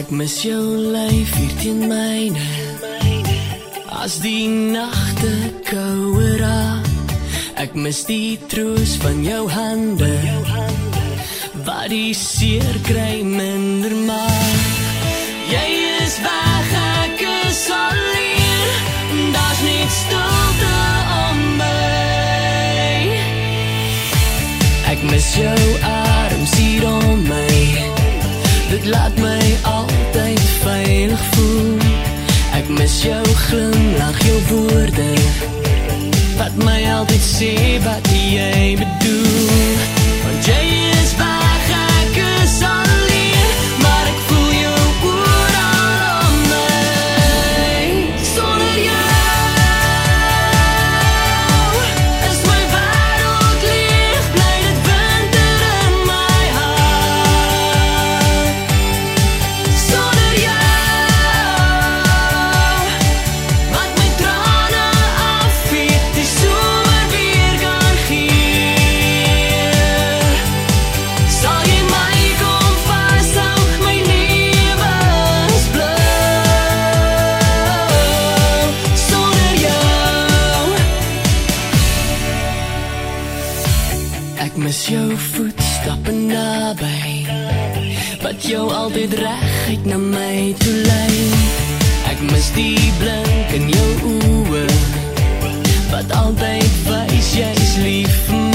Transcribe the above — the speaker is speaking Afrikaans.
Ek mis jou lyf hier teen myne, as die nagte kouer raak. Ek mis die troos van jou hande, wat die seer kry minder maak. Jy is weg, ek is alleen, daar's net stilte om my. Ek mis jou arms hier om my, dit laat my altyd veilig voel. Ek mis jou glimlach, jou woorde, wat my altyd sê wat jy bedoel. Want jy is weg, ek is alleen, maar ek voel jou oral om my. Sonder jou is my wêreld leeg, bly dit winter in my hart. Sonder jou laat my trane afvee, die somer weer kan gee. Sal jy my kom vashou, my lewensblou. Sonder jou. Ek mis jou voetstappe naby, wat jou altyd reguit na my toe lei. Ek mis die blink in jou oë, wat altyd wys jy's lief vir